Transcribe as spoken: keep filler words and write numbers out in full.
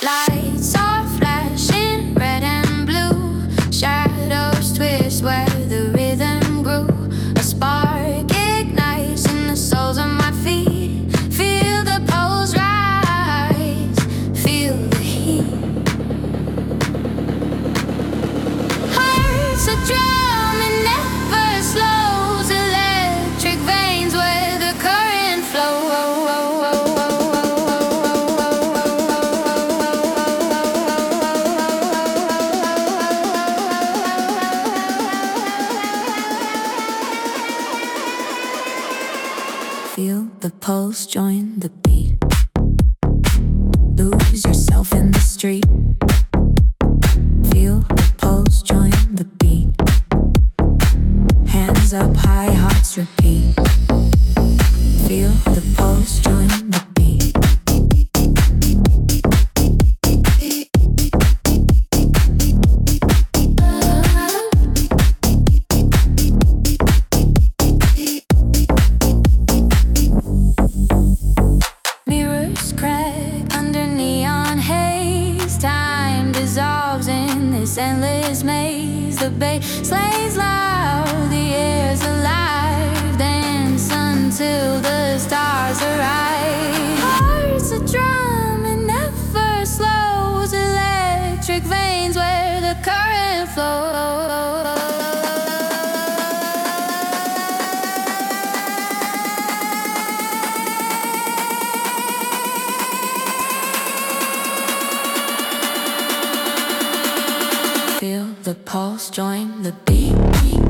Lights are flashing red and blue. Shadows twist where the rhythm grew. A spark ignites in the soles of my feet. Feel the pulse rise, feel the heat. Heart's a drum, it never slows. Electric veins where the current flows. Feel the pulse, join the beat. Lose yourself in the street. Feel the pulse, join the beat. Hands up high, hearts repeat. Feel the pulse, join the beat. Mirrors crack under neon haze. Time dissolves in this endless maze. The bass slays loud, the air's alive. Dance until the stars arrive. Heart's a drum, it never slows. Electric veins where the current flows. Feel the pulse, join the beat.